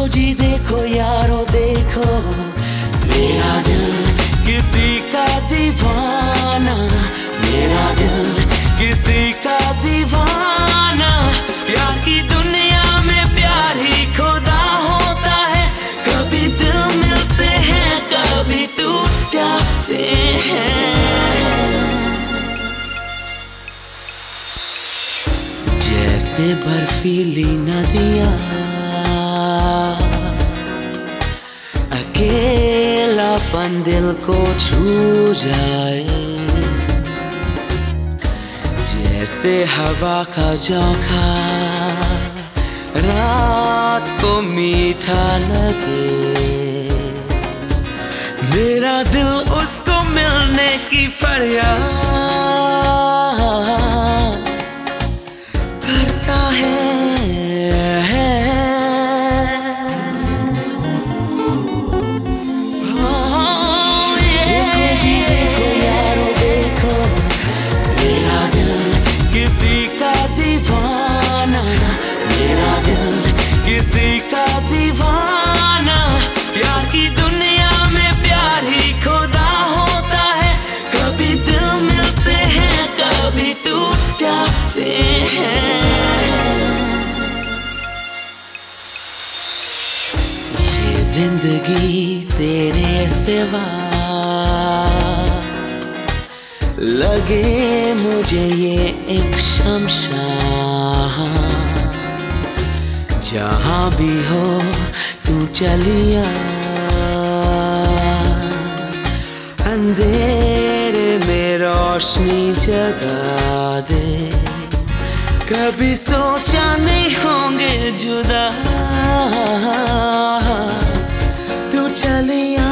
जी देखो यारो देखो, मेरा दिल किसी का दीवाना, मेरा दिल किसी का दीवाना। प्यार की दुनिया में प्यार ही खुदा होता है, कभी दिल मिलते हैं कभी टूट जाते हैं। जैसे बर्फीली नदियाँ अकेलापन दिल को छू जाए, जैसे हवा का झोंका रात को मीठा लगे। मेरा दिल उसको मिलने की फरियाद करता है। किसी का दीवाना, प्यार की दुनिया में प्यार ही खुदा होता है, कभी दिल मिलते हैं कभी टूट जाते हैं। ये जिंदगी तेरे सिवा लगे मुझे ये एक शमशान। जहाँ भी हो तू चलिया, अंधेरे में रोशनी जगा दे। कभी सोचा नहीं होंगे जुदा, तू चलिया।